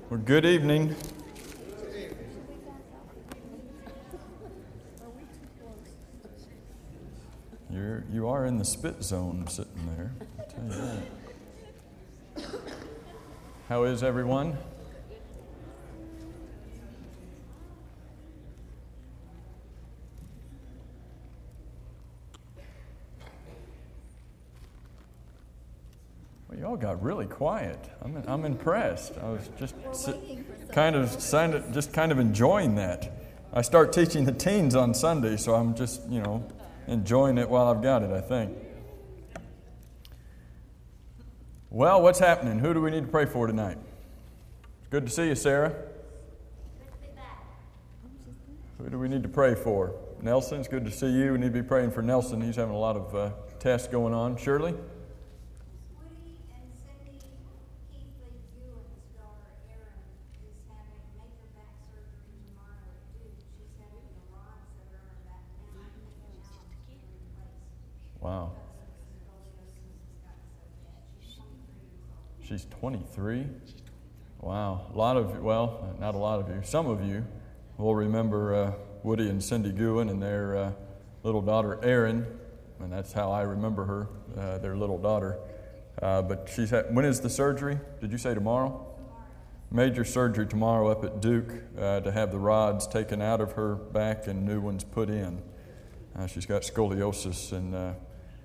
Well, good evening. You are in the spit zone sitting there, I'll tell you that. How is everyone? Well, y'all got really quiet. I'm impressed. I was just kind of enjoying that. I start teaching the teens on Sunday, so I'm just, enjoying it while I've got it, I think. Well, what's happening? Who do we need to pray for tonight? It's good to see you, Sarah. Who do we need to pray for? Nelson, it's good to see you. We need to be praying for Nelson. He's having a lot of tests going on. Shirley? Wow. She's 23? Wow. Not a lot of you. Some of you will remember Woody and Cindy Guin and their little daughter, Erin, and that's how I remember her, their little daughter. But when is the surgery? Did you say tomorrow? Major surgery tomorrow up at Duke to have the rods taken out of her back and new ones put in. She's got scoliosis, and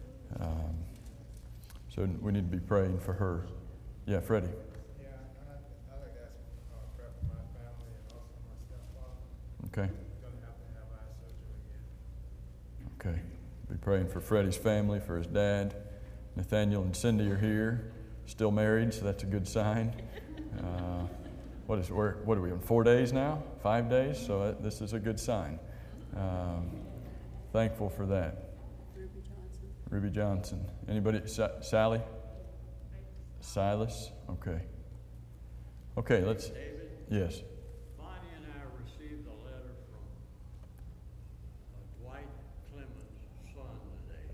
so we need to be praying for her. Yeah, Freddie. Yeah, I'd like to ask prayer for my family and also my stepfather. Okay. He's going to have eye surgery again. Okay. Be praying for Freddie's family, for his dad. Nathaniel and Cindy are here, still married, so that's a good sign. What are we on? 4 days now? 5 days? So this is a good sign. Thankful for that. Ruby Johnson. Anybody? Sally? Silas? Okay. Okay, let's... David? Yes. Bonnie and I received a letter from Dwight Clemens' son today,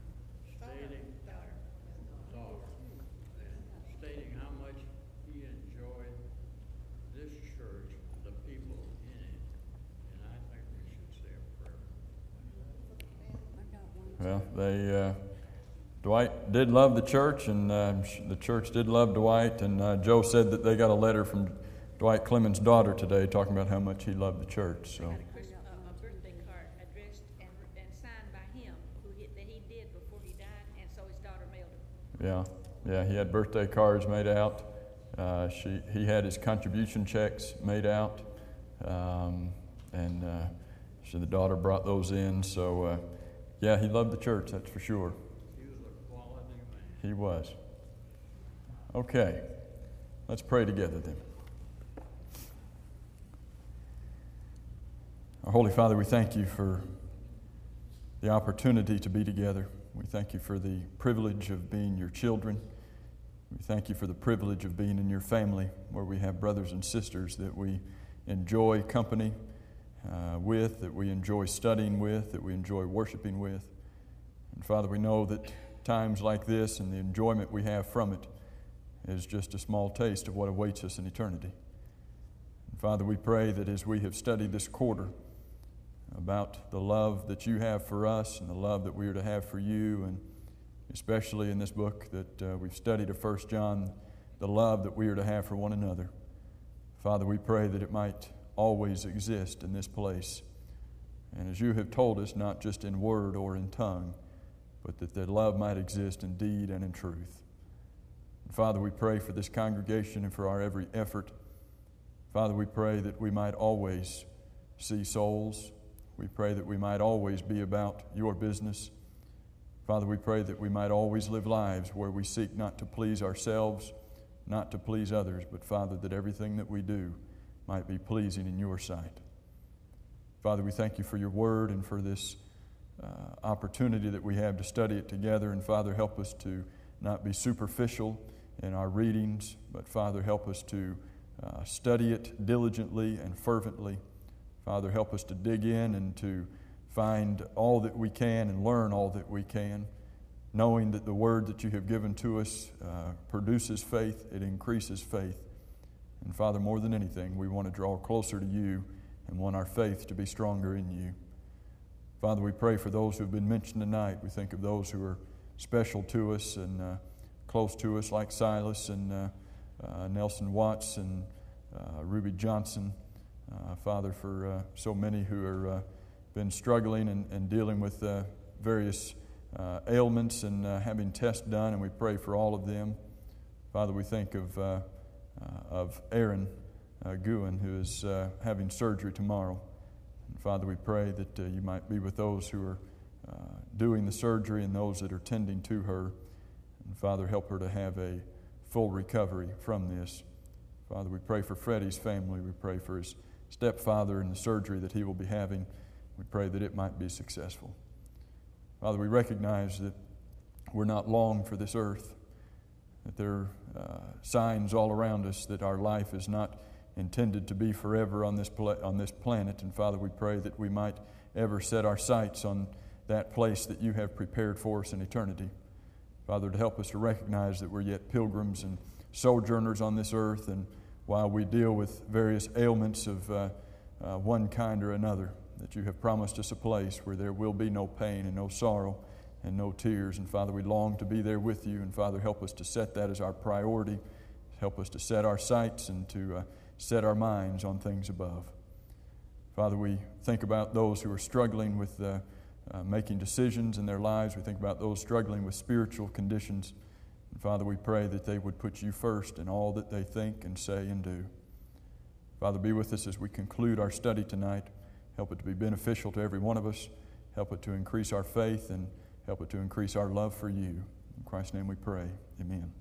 stating how much he enjoyed this church, the people in it, and I think we should say a prayer. Well, Dwight did love the church, and the church did love Dwight, and Joe said that they got a letter from Dwight Clemens' daughter today talking about how much he loved the church. So. A birthday card addressed and signed by him that he did before he died, and so his daughter mailed it. Yeah, he had birthday cards made out. He had his contribution checks made out, and so the daughter brought those in. So, yeah, he loved the church, that's for sure. He was a quality man. He was. Okay, let's pray together then. Our Holy Father, we thank you for the opportunity to be together. We thank you for the privilege of being your children. We thank you for the privilege of being in your family, where we have brothers and sisters that we enjoy company with, that we enjoy studying with, that we enjoy worshiping with. And Father, we know that times like this and the enjoyment we have from it is just a small taste of what awaits us in eternity. And Father, we pray that as we have studied this quarter about the love that you have for us and the love that we are to have for you, and especially in this book that we've studied of 1 John, the love that we are to have for one another. Father, we pray that it might always exist in this place. And as you have told us, not just in word or in tongue, but that the love might exist in deed and in truth. And Father, we pray for this congregation and for our every effort. Father, we pray that we might always see souls. We pray that we might always be about your business. Father, we pray that we might always live lives where we seek not to please ourselves, not to please others, but Father, that everything that we do might be pleasing in your sight. Father, we thank you for your word and for this opportunity that we have to study it together. And Father, help us to not be superficial in our readings, but Father, help us to study it diligently and fervently. Father, help us to dig in and to find all that we can and learn all that we can, knowing that the word that you have given to us produces faith, it increases faith. And Father, more than anything, we want to draw closer to you and want our faith to be stronger in you. Father, we pray for those who have been mentioned tonight. We think of those who are special to us and close to us, like Silas and Nelson Watts and Ruby Johnson. Father, for so many who are been struggling and dealing with various ailments and having tests done, and we pray for all of them. Father, we think of Aaron Guin, who is having surgery tomorrow. And Father, we pray that you might be with those who are doing the surgery and those that are tending to her. And Father, help her to have a full recovery from this. Father, we pray for Freddie's family. We pray for his stepfather and the surgery that he will be having. We pray that it might be successful. Father, we recognize that we're not long for this earth, that there are signs all around us that our life is not intended to be forever on this planet. And Father, we pray that we might ever set our sights on that place that you have prepared for us in eternity. Father, to help us to recognize that we're yet pilgrims and sojourners on this earth, and while we deal with various ailments of one kind or another, that you have promised us a place where there will be no pain and no sorrow and no tears. And Father, we long to be there with you. And Father, help us to set that as our priority. Help us to set our sights and to set our minds on things above. Father, we think about those who are struggling with making decisions in their lives. We think about those struggling with spiritual conditions. And Father, we pray that they would put you first in all that they think and say and do. Father, be with us as we conclude our study tonight. Help it to be beneficial to every one of us. Help it to increase our faith and help it to increase our love for you. In Christ's name we pray. Amen.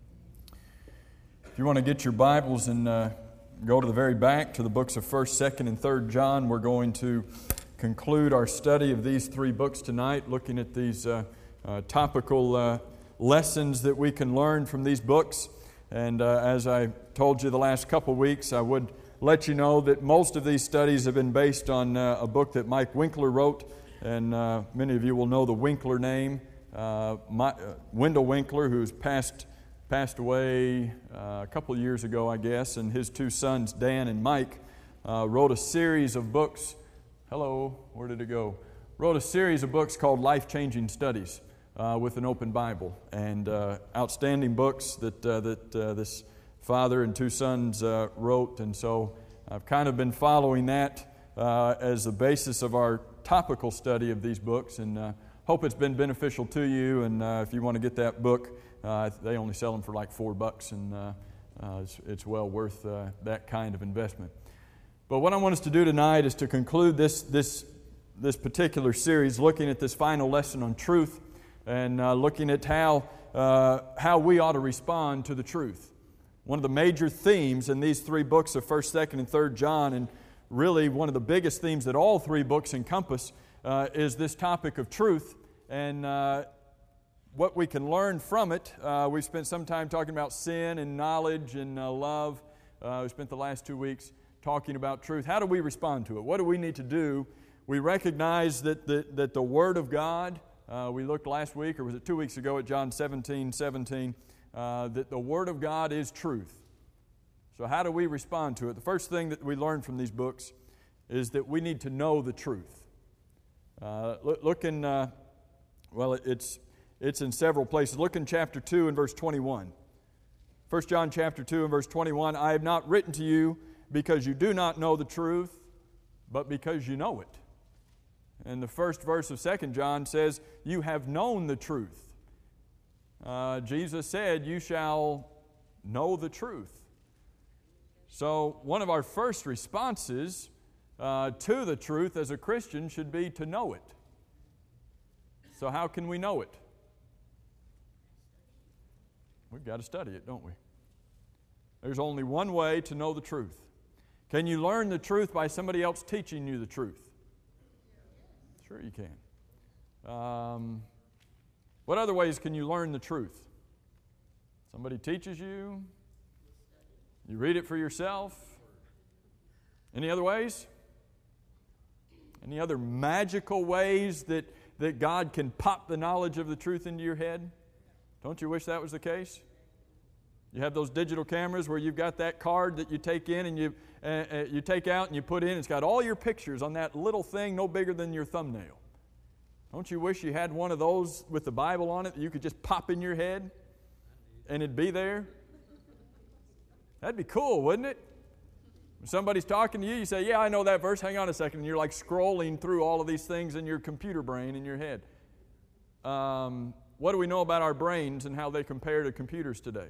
If you want to get your Bibles and go to the very back to the books of 1st, 2nd, and 3rd John, we're going to conclude our study of these three books tonight, looking at these topical lessons that we can learn from these books. And as I told you the last couple of weeks, I would let you know that most of these studies have been based on a book that Mike Winkler wrote, and many of you will know the Winkler name. Wendell Winkler, who's passed away a couple of years ago, I guess, and his two sons, Dan and Mike, wrote a series of books. Hello, where did it go? Wrote a series of books called Life-Changing Studies with an Open Bible, and outstanding books that this father and two sons wrote. And so I've kind of been following that as the basis of our topical study of these books, and hope it's been beneficial to you. And if you want to get that book, they only sell them for like $4, and it's well worth that kind of investment. But what I want us to do tonight is to conclude this particular series, looking at this final lesson on truth, and looking at how we ought to respond to the truth. One of the major themes in these three books of 1st, 2nd, and 3rd John, and really one of the biggest themes that all three books encompass, is this topic of truth and what we can learn from it. We've spent some time talking about sin and knowledge and love. We spent the last 2 weeks talking about truth. How do we respond to it? What do we need to do? We recognize that the Word of God, we looked last week, or was it 2 weeks ago, at John 17:17, that the Word of God is truth. So how do we respond to it? The first thing that we learn from these books is that we need to know the truth. Look in, it's in several places. Look in chapter 2 and verse 21. 1 John chapter 2 and verse 21, I have not written to you because you do not know the truth, but because you know it. And the first verse of 2 John says, you have known the truth. Jesus said, you shall know the truth. So one of our first responses to the truth as a Christian should be to know it. So how can we know it? We've got to study it, don't we? There's only one way to know the truth. Can you learn the truth by somebody else teaching you the truth? Sure you can. What other ways can you learn the truth? Somebody teaches you? You read it for yourself? Any other ways? Any other magical ways that God can pop the knowledge of the truth into your head? Don't you wish that was the case? You have those digital cameras where you've got that card that you take in and you take out and you put in. It's got all your pictures on that little thing no bigger than your thumbnail. Don't you wish you had one of those with the Bible on it that you could just pop in your head and it'd be there? That'd be cool, wouldn't it? When somebody's talking to you, you say, yeah, I know that verse. Hang on a second. And you're like scrolling through all of these things in your computer brain, in your head. What do we know about our brains and how they compare to computers today?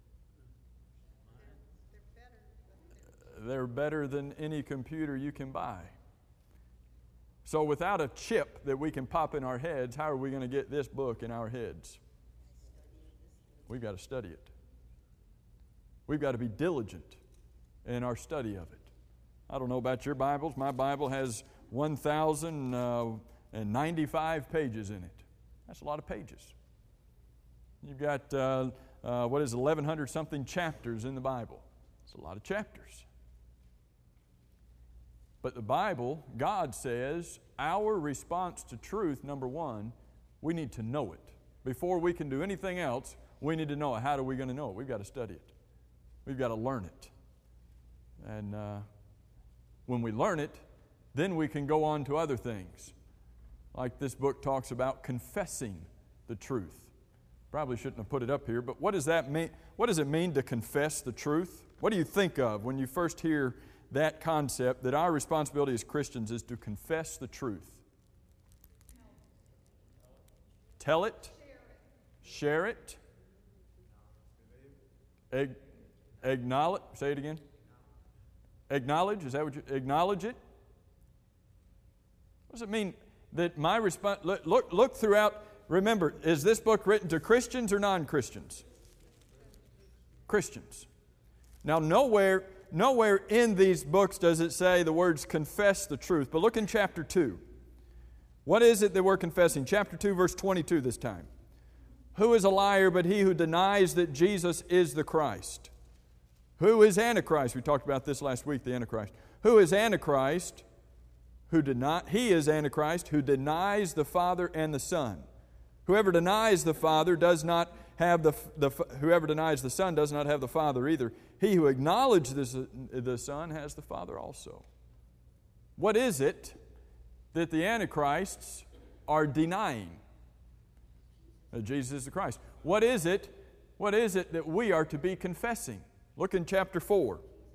They're better than any computer you can buy. So without a chip that we can pop in our heads, how are we going to get this book in our heads? We've got to study it. We've got to be diligent in our study of it. I don't know about your Bibles. My Bible has 1,095 pages in it. That's a lot of pages. You've got, 1,100 something chapters in the Bible. It's a lot of chapters. But the Bible, God says, our response to truth, number one, we need to know it. Before we can do anything else, we need to know it. How are we going to know it? We've got to study it. We've got to learn it. And when we learn it, then we can go on to other things. Like this book talks about confessing the truth. Probably shouldn't have put it up here, but what does that mean? What does it mean to confess the truth? What do you think of when you first hear that concept that our responsibility as Christians is to confess the truth? Tell it. Share it. Acknowledge. Say it again. Acknowledge. Is that what you acknowledge it? What does it mean that my response? Look throughout. Remember, is this book written to Christians or non-Christians? Christians. Now, nowhere in these books does it say the words confess the truth. But look in chapter 2. What is it that we're confessing? Chapter 2, verse 22 this time. Who is a liar but he who denies that Jesus is the Christ? Who is Antichrist? We talked about this last week, the Antichrist. Who is Antichrist? He is Antichrist who denies the Father and the Son. Whoever denies the Father does not have whoever denies the Son does not have the Father either. He who acknowledges the Son has the Father also. What is it that the Antichrists are denying? That Jesus is the Christ. What is it that we are to be confessing? Look in chapter 4.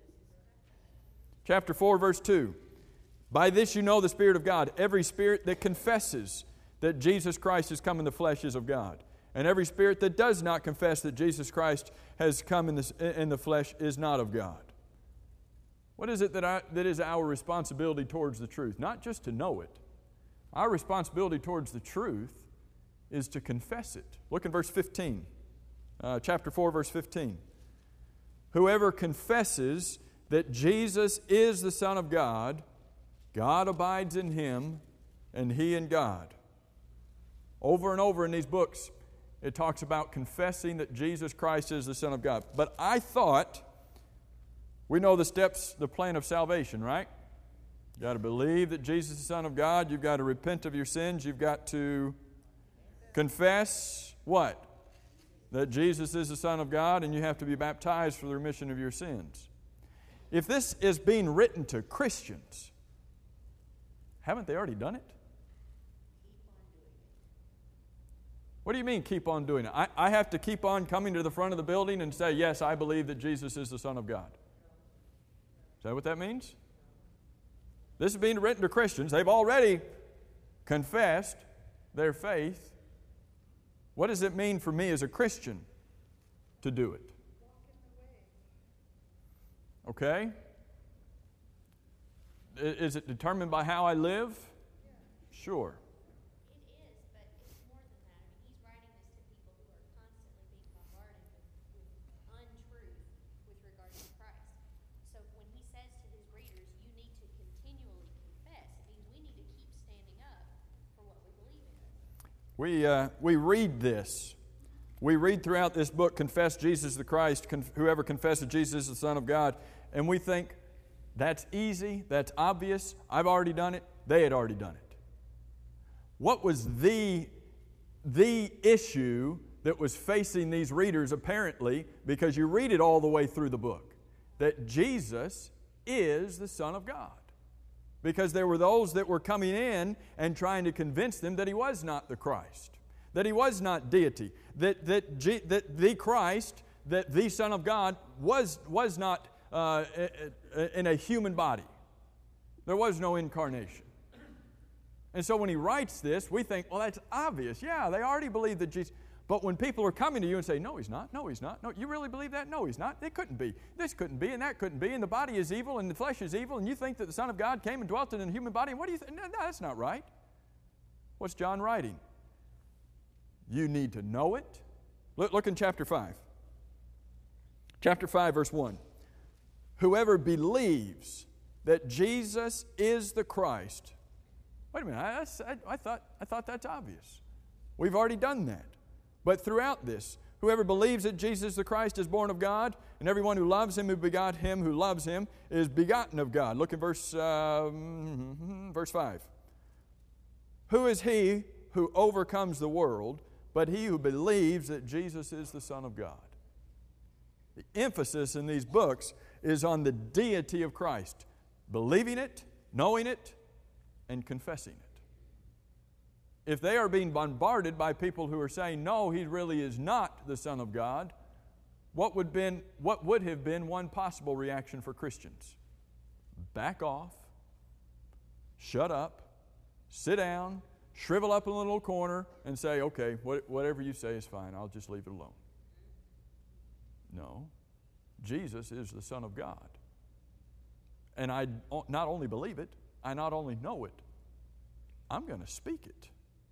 Chapter 4, verse 2. By this you know the Spirit of God. Every spirit that confesses that Jesus Christ has come in the flesh is of God. And every spirit that does not confess that Jesus Christ has come in the flesh is not of God. What is it that is our responsibility towards the truth? Not just to know it. Our responsibility towards the truth is to confess it. Look in verse 15. Chapter 4, verse 15. Whoever confesses that Jesus is the Son of God, God abides in him, and he in God. Over and over in these books, it talks about confessing that Jesus Christ is the Son of God. But I thought, we know the steps, the plan of salvation, right? You've got to believe that Jesus is the Son of God. You've got to repent of your sins. You've got to confess what? That Jesus is the Son of God, and you have to be baptized for the remission of your sins. If this is being written to Christians, haven't they already done it? What do you mean, keep on doing it? I have to keep on coming to the front of the building and say, yes, I believe that Jesus is the Son of God. Is that what that means? This is being written to Christians. They've already confessed their faith. What does it mean for me as a Christian to do it? Okay? Is it determined by how I live? Sure. We read this. We read throughout this book, confess Jesus the Christ, whoever confesses Jesus is the Son of God, and we think, that's easy, that's obvious, I've already done it, they had already done it. What was the issue that was facing these readers apparently, because you read it all the way through the book, that Jesus is the Son of God. Because there were those that were coming in and trying to convince them that He was not the Christ, that He was not deity, that the Christ, that the Son of God was not in a human body. There was no incarnation. And so when he writes this, we think, well, that's obvious. Yeah, they already believe that Jesus... But when people are coming to you and say, no, He's not, no, He's not, no, you really believe that? No, He's not. It couldn't be. This couldn't be, and that couldn't be, and the body is evil, and the flesh is evil, and you think that the Son of God came and dwelt in a human body, and what do you think? No, that's not right. What's John writing? You need to know it. Look in chapter 5. Chapter 5, verse 1. Whoever believes that Jesus is the Christ. Wait a minute, I thought that's obvious. We've already done that. But throughout this, whoever believes that Jesus the Christ is born of God, and everyone who loves Him who begot Him who loves Him is begotten of God. Look at verse 5. Who is he who overcomes the world but he who believes that Jesus is the Son of God? The emphasis in these books is on the deity of Christ, believing it, knowing it, and confessing it. If they are being bombarded by people who are saying, no, He really is not the Son of God, what would have been one possible reaction for Christians? Back off, shut up, sit down, shrivel up in a little corner, and say, okay, whatever you say is fine, I'll just leave it alone. No, Jesus is the Son of God. And I not only believe it, I not only know it, I'm going to speak it.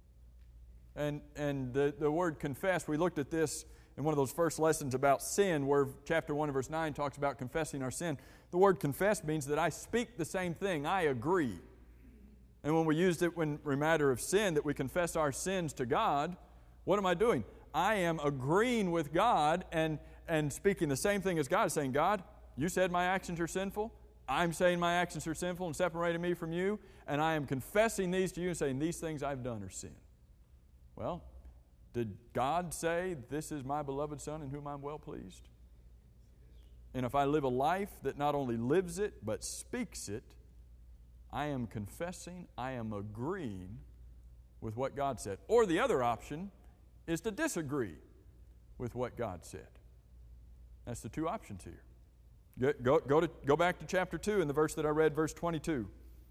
And the word confess, we looked at this in one of those first lessons about sin, where chapter 1 and verse 9 talks about confessing our sin. The word confess means that I speak the same thing, I agree. And when we used it when a matter of sin, that we confess our sins to God, what am I doing? I am agreeing with God and speaking the same thing as God, saying, God, you said my actions are sinful. I'm saying my actions are sinful and separating me from you, and I am confessing these to you and saying these things I've done are sin. Well, did God say, this is my beloved Son in whom I'm well pleased? And if I live a life that not only lives it, but speaks it, I am confessing, I am agreeing with what God said. Or the other option is to disagree with what God said. That's the two options here. Go back to chapter 2 in the verse that I read, verse 22.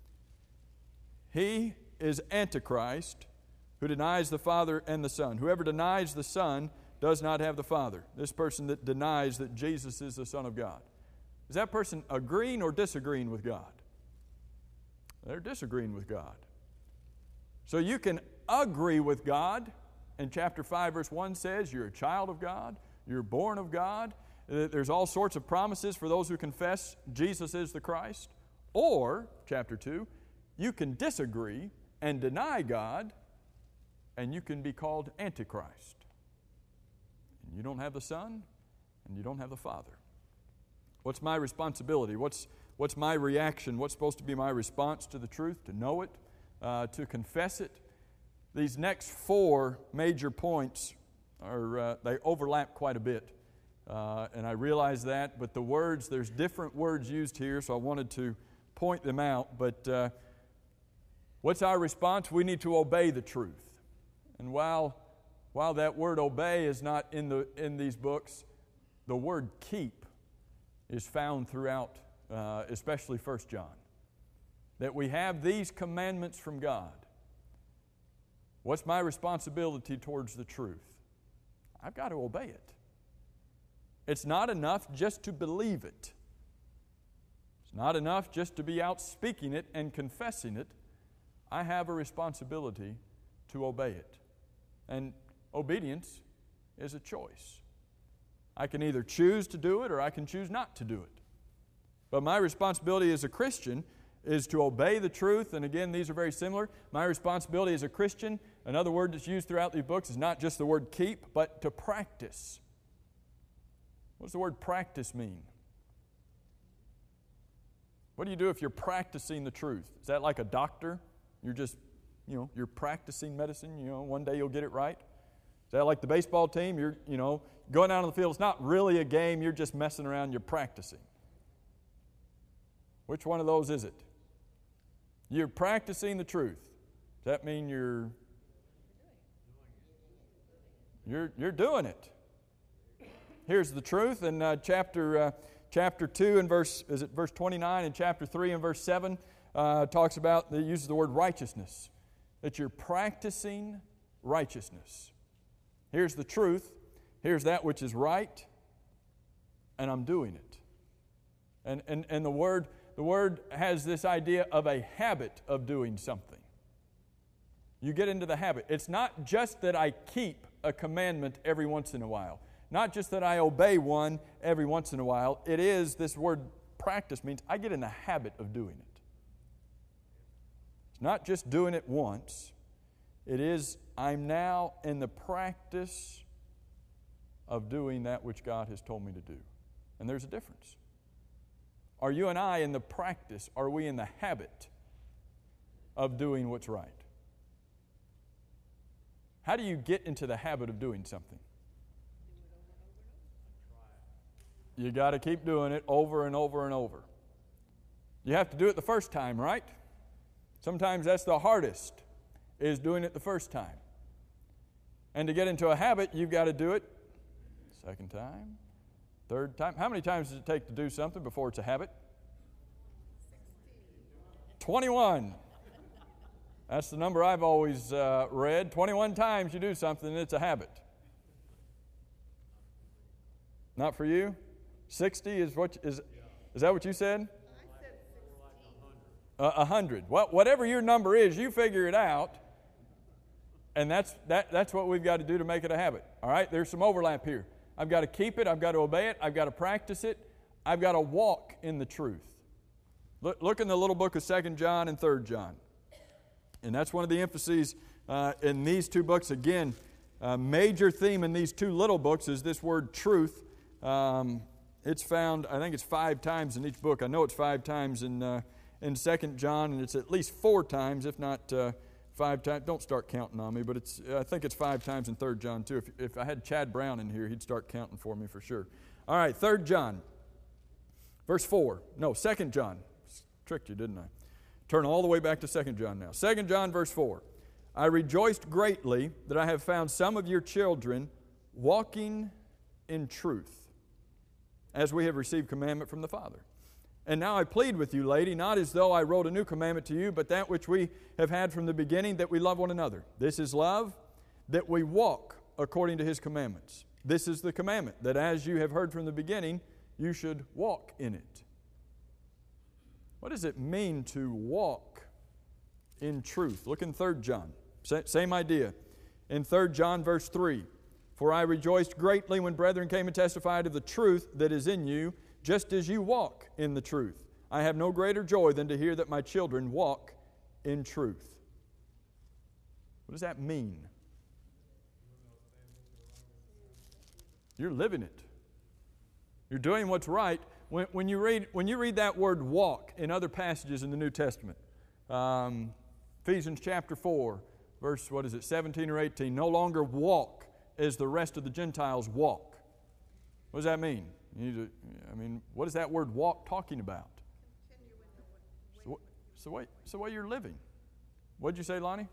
He is Antichrist, who denies the Father and the Son. Whoever denies the Son does not have the Father. This person that denies that Jesus is the Son of God. Is that person agreeing or disagreeing with God? They're disagreeing with God. So you can agree with God, and chapter 5 verse 1 says you're a child of God, you're born of God. There's all sorts of promises for those who confess Jesus is the Christ. Or, chapter 2, you can disagree and deny God, and you can be called Antichrist. And you don't have the Son, and you don't have the Father. What's my responsibility? What's my reaction? What's supposed to be my response to the truth? To know it, to confess it. These next 4 major points they overlap quite a bit. And I realize that, but the words, there's different words used here, so I wanted to point them out. But what's our response? We need to obey the truth. And while that word obey is not in these books, the word keep is found throughout, especially 1 John. That we have these commandments from God. What's my responsibility towards the truth? I've got to obey it. It's not enough just to believe it. It's not enough just to be out speaking it and confessing it. I have a responsibility to obey it. And obedience is a choice. I can either choose to do it or I can choose not to do it. But my responsibility as a Christian is to obey the truth. And again, these are very similar. My responsibility as a Christian, another word that's used throughout these books, is not just the word keep, but to practice. What does the word practice mean? What do you do if you're practicing the truth? Is that like a doctor? You're just, you're practicing medicine, one day you'll get it right. that like the baseball team? You're, going out on the field. It's not really a game. You're just messing around. You're practicing. Which one of those is it? You're practicing the truth. Does that mean you're doing it? Here's the truth in chapter 2 and verse 29, and chapter 3 and verse 7 talks about, it uses the word righteousness, that you're practicing righteousness. Here's the truth. Here's that which is right, and I'm doing it. And the word has this idea of a habit of doing something. You get into the habit. It's not just that I keep a commandment every once in a while. Not just that I obey one every once in a while. It is, this word practice means I get in the habit of doing it. It's not just doing it once. It is, I'm now in the practice of doing that which God has told me to do. And there's a difference. Are you and I in the practice? Are we in the habit of doing what's right? How do you get into the habit of doing something? You got to keep doing it over and over and over. You have to do it the first time, right? Sometimes that's the hardest, is doing it the first time. And to get into a habit, you've got to do it second time, third time. How many times does it take to do something before it's a habit? 21. That's the number I've always read. 21 times you do something and it's a habit. Not for you? 60 is what is that what you said? I said 16. 100. Well, whatever your number is, you figure it out. And that's what we've got to do to make it a habit. All right? There's some overlap here. I've got to keep it. I've got to obey it. I've got to practice it. I've got to walk in the truth. Look in the little book of 2 John and 3 John. And that's one of the emphases in these two books. Again, a major theme in these two little books is this word truth. It's found, I think it's 5 times in each book. I know it's 5 times in 2 John, and it's at least 4 times, if not 5 times. Don't start counting on me, but I think it's 5 times in 3 John too. If I had Chad Brown in here, he'd start counting for me for sure. All right, 3 John, verse 4. No, 2 John. Tricked you, didn't I? Turn all the way back to 2 John now. 2 John, verse 4. I rejoiced greatly that I have found some of your children walking in truth, as we have received commandment from the Father. And now I plead with you, lady, not as though I wrote a new commandment to you, but that which we have had from the beginning, that we love one another. This is love, that we walk according to His commandments. This is the commandment, that as you have heard from the beginning, you should walk in it. What does it mean to walk in truth? Look in 3 John. Same idea. In 3 John, verse 3. For I rejoiced greatly when brethren came and testified of the truth that is in you, just as you walk in the truth. I have no greater joy than to hear that my children walk in truth. What does that mean? You're living it. You're doing what's right. When you read that word walk in other passages in the New Testament, Ephesians chapter 4, verse, 17 or 18, no longer walk as the rest of the Gentiles walk. What does that mean? What is that word walk talking about? It's the way you're living. What did you say, Lonnie?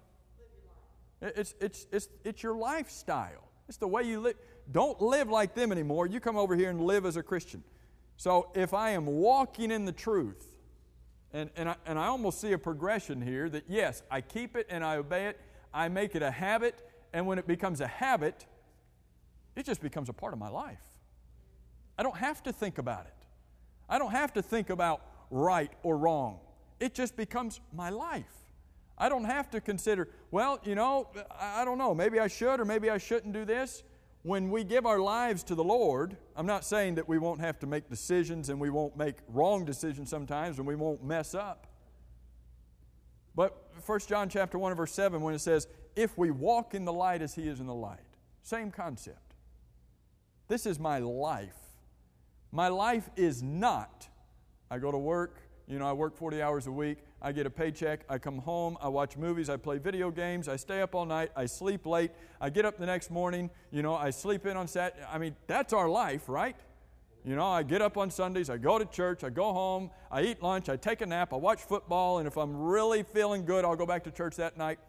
It's your lifestyle. It's the way you live. Don't live like them anymore. You come over here and live as a Christian. So if I am walking in the truth, and I almost see a progression here that yes, I keep it and I obey it, I make it a habit, and when it becomes a habit, it just becomes a part of my life. I don't have to think about it. I don't have to think about right or wrong. It just becomes my life. I don't have to consider, I don't know, maybe I should or maybe I shouldn't do this. When we give our lives to the Lord, I'm not saying that we won't have to make decisions and we won't make wrong decisions sometimes and we won't mess up. But 1 John chapter 1 verse 7, when it says, if we walk in the light as He is in the light, same concept. This is my life. My life is not, I go to work, I work 40 hours a week. I get a paycheck, I come home, I watch movies, I play video games, I stay up all night, I sleep late, I get up the next morning, I sleep in on Saturday. I mean, that's our life, right? I get up on Sundays, I go to church, I go home, I eat lunch, I take a nap, I watch football, and if I'm really feeling good, I'll go back to church that night.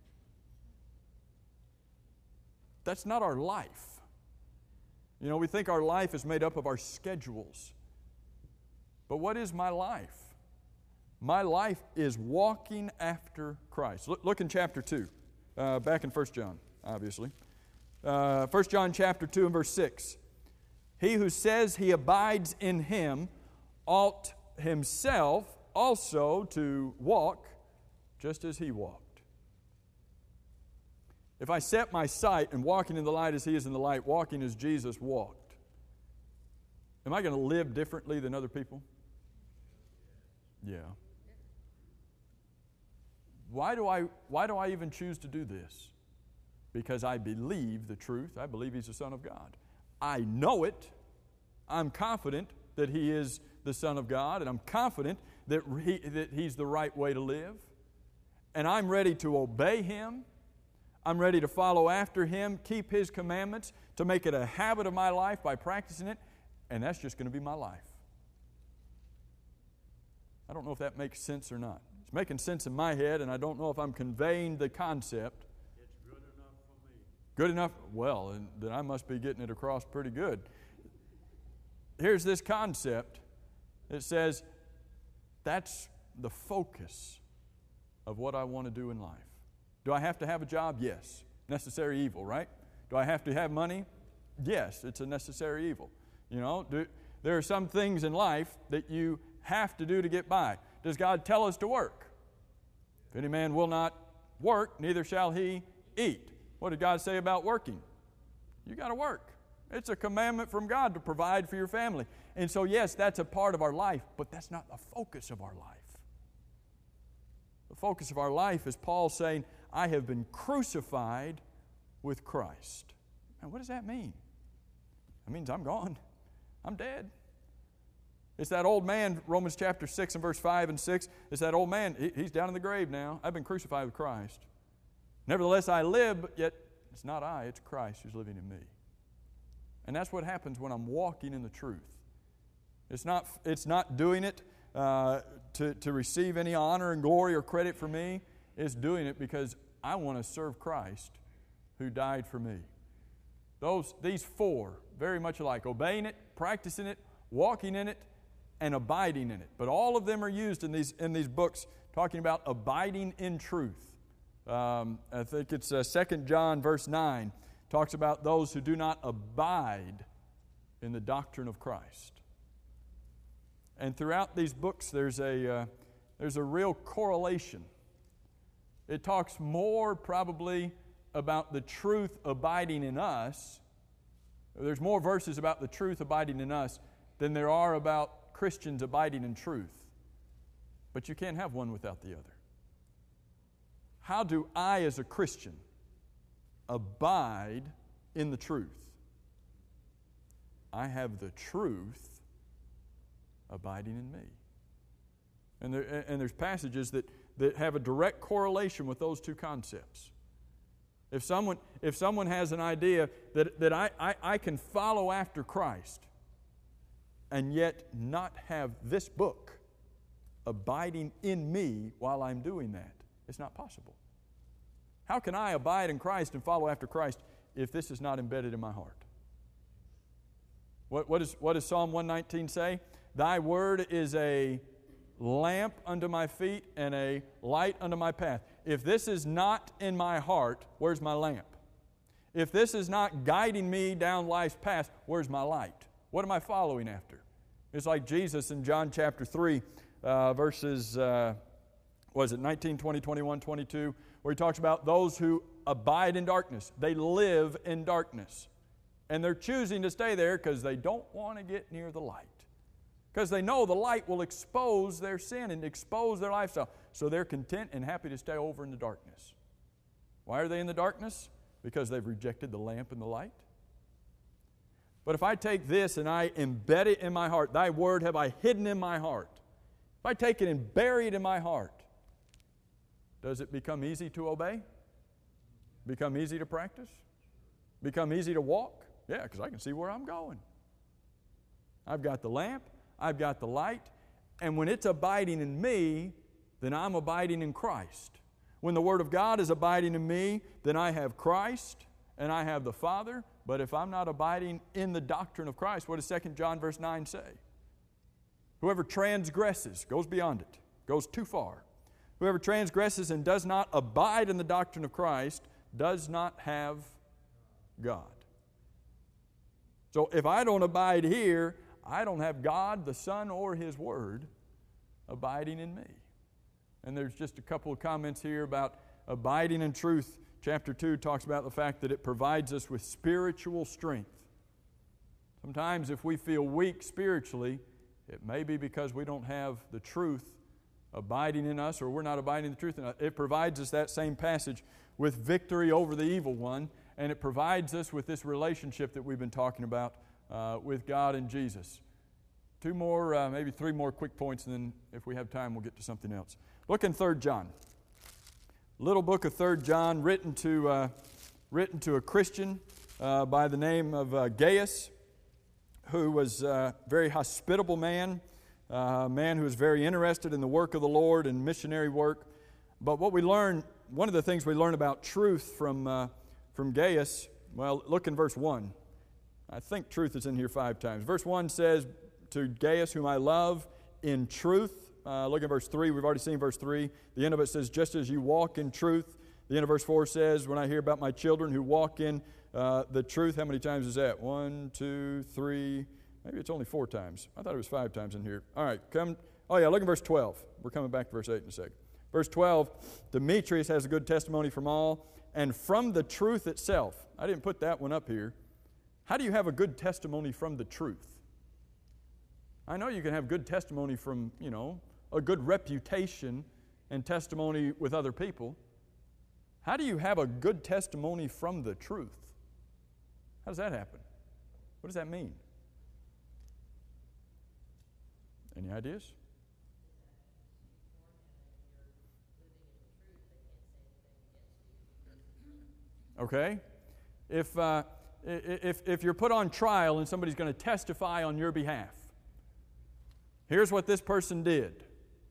That's not our life. We think our life is made up of our schedules. But what is my life? My life is walking after Christ. Look in chapter 2, back in 1 John, obviously. 1 John chapter 2 and verse 6. He who says he abides in him ought himself also to walk just as he walked. If I set my sight and walking in the light as he is in the light, walking as Jesus walked, am I going to live differently than other people? Yeah. Why do I even choose to do this? Because I believe the truth. I believe He's the Son of God. I know it. I'm confident that He is the Son of God, and I'm confident that He's the right way to live. And I'm ready to obey Him. I'm ready to follow after Him, keep His commandments, to make it a habit of my life by practicing it, and that's just going to be my life. I don't know if that makes sense or not. It's making sense in my head, and I don't know if I'm conveying the concept. It's good enough for me. Good enough? Well, then I must be getting it across pretty good. Here's this concept. It says, that's the focus of what I want to do in life. Do I have to have a job? Yes. Necessary evil, right? Do I have to have money? Yes, it's a necessary evil. There are some things in life that you have to do to get by. Does God tell us to work? If any man will not work, neither shall he eat. What did God say about working? You got to work. It's a commandment from God to provide for your family. And so, yes, that's a part of our life, but that's not the focus of our life. The focus of our life is Paul saying, I have been crucified with Christ. Now, what does that mean? That means I'm gone. I'm dead. It's that old man, Romans chapter 6 and verse 5 and 6. It's that old man, he's down in the grave now. I've been crucified with Christ. Nevertheless, I live, but yet it's not I, it's Christ who's living in me. And that's what happens when I'm walking in the truth. It's not doing it to receive any honor and glory or credit for me. It's doing it because I want to serve Christ who died for me. These four, very much alike. Obeying it, practicing it, walking in it, and abiding in it. But all of them are used in these books talking about abiding in truth. I think it's 2 John verse 9 talks about those who do not abide in the doctrine of Christ. And throughout these books there's a real correlation. It talks more probably about the truth abiding in us. There's more verses about the truth abiding in us than there are about Christians abiding in truth. But you can't have one without the other. How do I, as a Christian, abide in the truth? I have the truth abiding in me. And there's passages that have a direct correlation with those two concepts. If someone has an idea that I can follow after Christ and yet not have this book abiding in me while I'm doing that, it's not possible. How can I abide in Christ and follow after Christ if this is not embedded in my heart? What does Psalm 119 say? Thy word is a lamp unto my feet and a light unto my path. If this is not in my heart, where's my lamp? If this is not guiding me down life's path, where's my light? What am I following after? It's like Jesus in John chapter 3, verses 19, 20, 21, 22, where He talks about those who abide in darkness. They live in darkness. And they're choosing to stay there because they don't want to get near the light. Because they know the light will expose their sin and expose their lifestyle. So they're content and happy to stay over in the darkness. Why are they in the darkness? Because they've rejected the lamp and the light. But if I take this and I embed it in my heart, thy word have I hidden in my heart. If I take it and bury it in my heart, does it become easy to obey? Become easy to practice? Become easy to walk? Yeah, because I can see where I'm going. I've got the lamp, I've got the light, and when it's abiding in me, then I'm abiding in Christ. When the Word of God is abiding in me, then I have Christ and I have the Father. But if I'm not abiding in the doctrine of Christ, what does 2 John verse 9 say? Whoever transgresses, goes beyond it, goes too far. Whoever transgresses and does not abide in the doctrine of Christ does not have God. So if I don't abide here, I don't have God, the Son, or His Word abiding in me. And there's just a couple of comments here about abiding in truth. Chapter 2 talks about the fact that it provides us with spiritual strength. Sometimes if we feel weak spiritually, it may be because we don't have the truth abiding in us, or we're not abiding in the truth in us. It provides us, that same passage, with victory over the evil one, and it provides us with this relationship that we've been talking about with God and Jesus. Two more, maybe three more quick points, and then if we have time, we'll get to something else. Look in 3 John. Little book of 3 John, written to a Christian by the name of Gaius, who was a very hospitable man, a man who was very interested in the work of the Lord and missionary work. But what we learn, one of the things we learn about truth from Gaius, well, look in verse 1. I think truth is in here 5 times. Verse 1 says, to Gaius, whom I love in truth. Look at verse 3. We've already seen verse 3. The end of it says, just as you walk in truth. The end of verse 4 says, when I hear about my children who walk in the truth. How many times is that? 1, 2, 3. Maybe it's only 4 times. I thought it was 5 times in here. All right. Look at verse 12. We're coming back to verse 8 in a second. Verse 12, Demetrius has a good testimony from all, and from the truth itself. I didn't put that one up here. How do you have a good testimony from the truth? I know you can have good testimony from, a good reputation and testimony with other people. How do you have a good testimony from the truth? How does that happen? What does that mean? Any ideas? Okay. If you're put on trial and somebody's going to testify on your behalf, here's what this person did.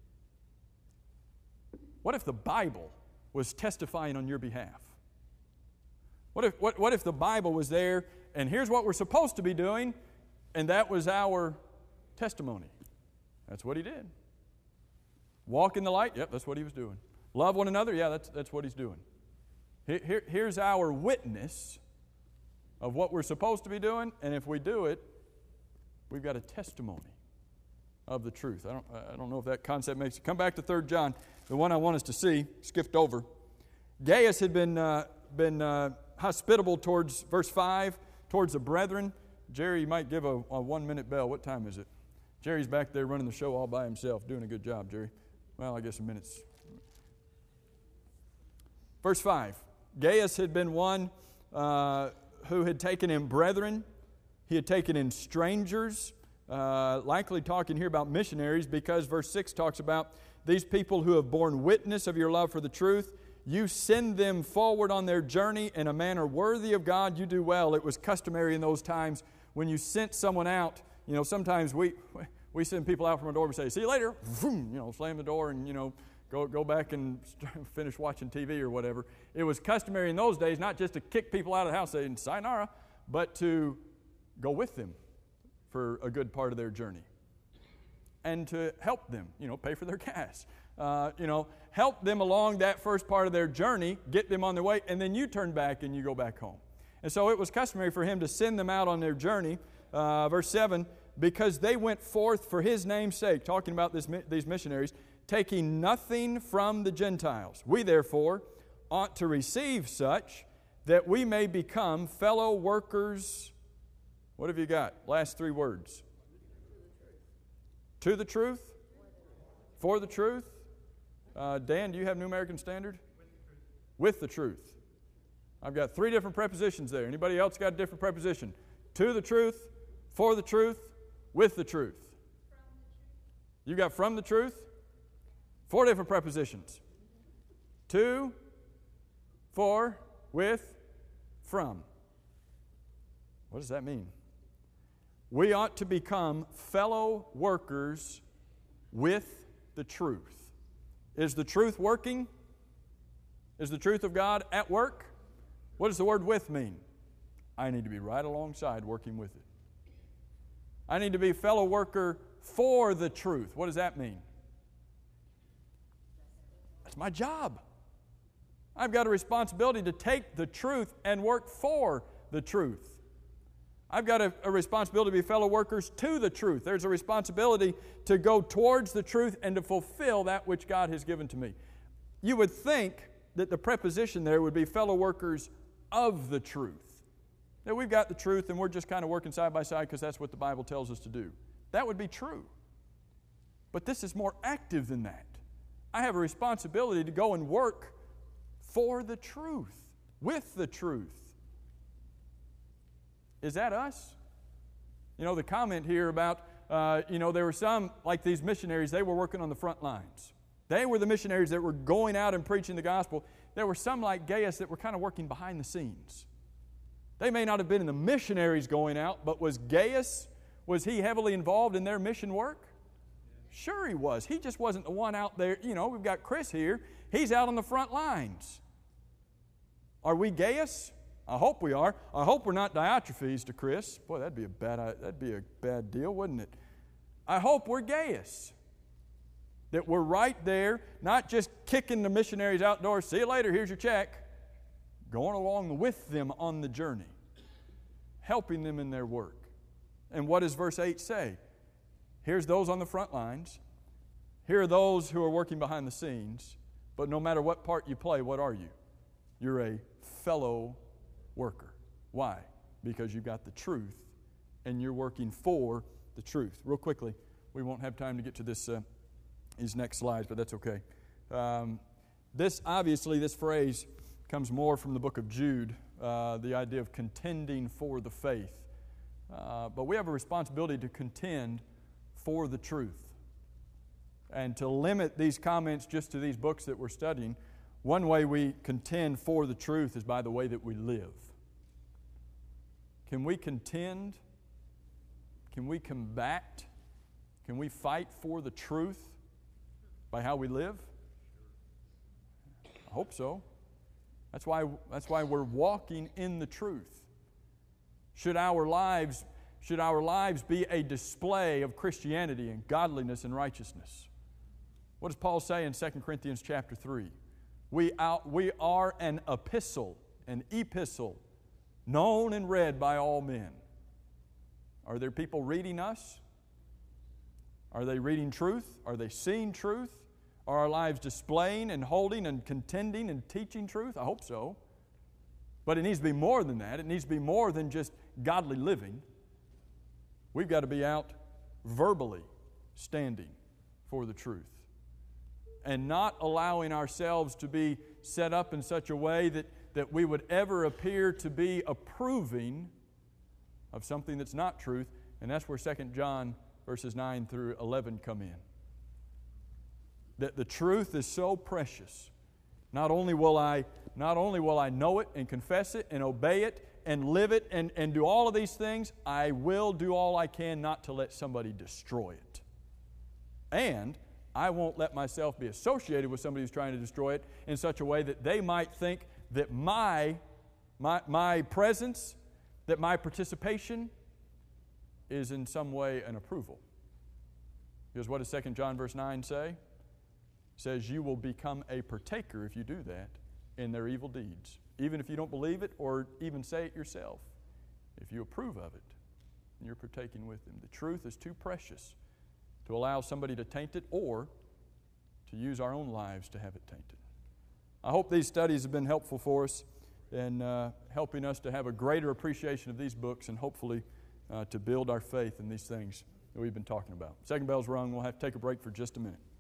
What if the Bible was testifying on your behalf? What if the Bible was there and here's what we're supposed to be doing, and that was our testimony? That's what he did. Walk in the light? Yep, that's what he was doing. Love one another? Yeah, that's what he's doing. Here's our witness of what we're supposed to be doing, and if we do it, we've got a testimony of the truth. I don't know if that concept makes it. Come back to 3 John, the one I want us to see, skipped over. Gaius had been hospitable towards, verse 5, towards the brethren. Jerry, you might give a 1-minute bell. What time is it? Jerry's back there running the show all by himself, doing a good job, Jerry. Well, I guess a minute's. Verse 5. Gaius had been one who had taken in brethren. He had taken in strangers. Likely talking here about missionaries, because verse 6 talks about these people who have borne witness of your love for the truth. You send them forward on their journey in a manner worthy of God. You do well. It was customary in those times when you sent someone out. Sometimes we send people out from a door. We say, see you later. Vroom, slam the door and, go back and finish watching TV or whatever. It was customary in those days not just to kick people out of the house saying sayonara, but to go with them for a good part of their journey and to help them, pay for their gas. Help them along that first part of their journey, get them on their way, and then you turn back and you go back home. And so it was customary for him to send them out on their journey. Verse 7, because they went forth for his name's sake, talking about these missionaries, taking nothing from the Gentiles. We therefore ought to receive such that we may become fellow workers. What have you got? Last 3 words. To the truth? For the truth? Dan, do you have New American Standard? With the truth. I've got 3 different prepositions there. Anybody else got a different preposition? To the truth, for the truth, with the truth. You got from the truth? 4 different prepositions. To, for, with, from. What does that mean? We ought to become fellow workers with the truth. Is the truth working? Is the truth of God at work? What does the word with mean? I need to be right alongside working with it. I need to be a fellow worker for the truth. What does that mean? That's my job. I've got a responsibility to take the truth and work for the truth. I've got a responsibility to be fellow workers to the truth. There's a responsibility to go towards the truth and to fulfill that which God has given to me. You would think that the preposition there would be fellow workers of the truth. That we've got the truth and we're just kind of working side by side because that's what the Bible tells us to do. That would be true. But this is more active than that. I have a responsibility to go and work for the truth, with the truth. Is that us? You know, the comment here about, there were some, like these missionaries, they were working on the front lines. They were the missionaries that were going out and preaching the gospel. There were some like Gaius that were kind of working behind the scenes. They may not have been in the missionaries going out, but was he heavily involved in their mission work? Sure he was. He just wasn't the one out there. You know, we've got Chris here. He's out on the front lines. Are we Gaius? I hope we are. I hope we're not Diotrephes to Chris. Boy, that'd be a bad deal, wouldn't it? I hope we're Gaius. That we're right there, not just kicking the missionaries outdoors, see you later, here's your check. Going along with them on the journey. Helping them in their work. And what does verse 8 say? Here's those on the front lines. Here are those who are working behind the scenes. But no matter what part you play, what are you? You're a fellow worker. Why? Because you've got the truth and you're working for the truth. Real quickly, we won't have time to get to these next slides, but that's okay. This phrase comes more from the book of Jude, the idea of contending for the faith. But we have a responsibility to contend for the truth. And to limit these comments just to these books that we're studying, one way we contend for the truth is by the way that we live. Can we contend? Can we combat? Can we fight for the truth by how we live? I hope so. That's why we're walking in the truth. Should our lives be a display of Christianity and godliness and righteousness? What does Paul say in 2 Corinthians chapter 3? We are an epistle, known and read by all men. Are there people reading us? Are they reading truth? Are they seeing truth? Are our lives displaying and holding and contending and teaching truth? I hope so. But it needs to be more than that. It needs to be more than just godly living. We've got to be out verbally standing for the truth and not allowing ourselves to be set up in such a way that we would ever appear to be approving of something that's not truth. And that's where 2 John verses 9 through 11 come in. That the truth is so precious. Not only will I know it and confess it and obey it and live it and do all of these things, I will do all I can not to let somebody destroy it. And I won't let myself be associated with somebody who's trying to destroy it in such a way that they might think that my presence, that my participation is in some way an approval. Because what does 2 John verse 9 say? It says you will become a partaker if you do that in their evil deeds. Even if you don't believe it or even say it yourself. If you approve of it, you're partaking with them. The truth is too precious to allow somebody to taint it or to use our own lives to have it tainted. I hope these studies have been helpful for us in helping us to have a greater appreciation of these books and hopefully to build our faith in these things that we've been talking about. Second bell's rung. We'll have to take a break for just a minute.